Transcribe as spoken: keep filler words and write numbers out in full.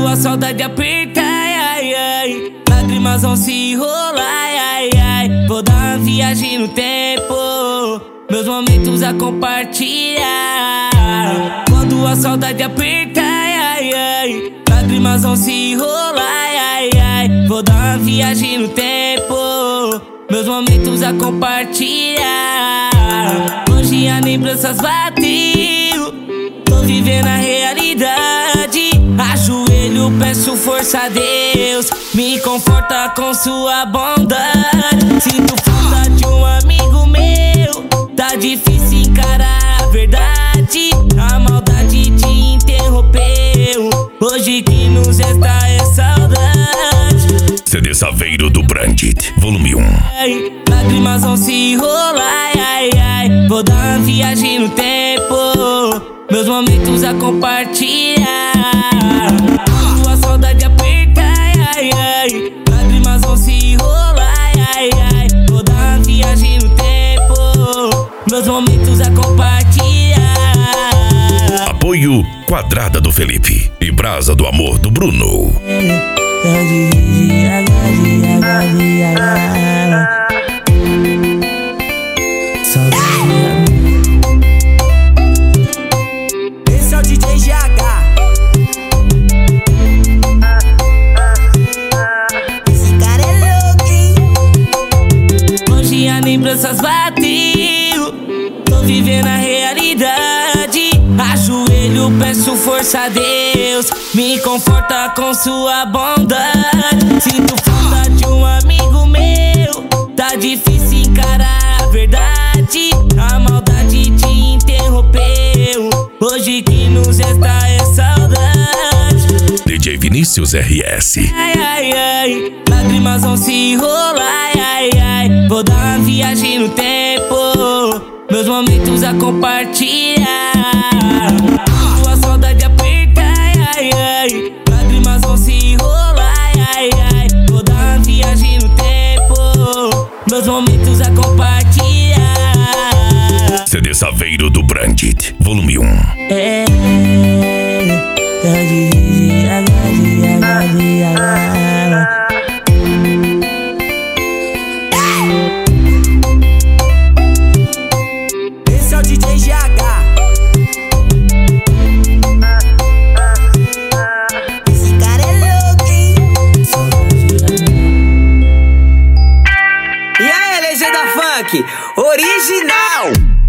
a saudade aperta, ai, ai, ai, lágrimas vão se rolar, ai, ai. Vou dar uma viagem no tempo, meus momentos a compartilhar. Quando a saudade aperta, ai, ai, ai, lágrimas vão se rolar, ai, ai. Vou dar uma viagem no tempo, meus momentos a compartilhar. Longe as lembranças bateu, tô vivendo a realidade. Ajoelho, peço força a Deus, me conforta com sua bondade. Sinto falta de um amigo meu, tá difícil encarar a verdade. A maldade te interrompeu, hoje que nos resta é saudade. C D Saveiro do Brandit, volume um. Ai, lágrimas vão se rolar, ai, ai. Vou dar uma viagem no tempo, meus momentos a compartilhar. Quando a saudade aperta, ai, ai, ai, lágrimas vão se rolar, ai, ai. Vou dar uma viagem no tempo, meus momentos a compartilhar. Apoio Quadrada do Felipe e Brasa do Amor do Bruno. Esse é o D J G H. Esse cara é louco, hein? Longe as lembranças bateu, tô vivendo a realidade. Ajoelho, peço força a Deus, me conforta com sua bondade. Sinto falta de um amigo meu, tá difícil encarar a verdade. A maldade te interrompeu, hoje que nos resta é saudade. D J Vinícius R S. Ai, ai, ai, lágrimas vão se rolar, ai, ai. Vou dar uma viagem no tempo, meus momentos a compartilhar. Quando a saudade aperta, ai, ai, ai, lágrimas vão se rolar, ai, ai. Vou dar uma viagem no tempo, meus momentos a compartilhar. C D Saveiro do Brandit, volume um. É, é, Esse é o D J G H. Esse cara é louco, hein? E aí, legenda funk original.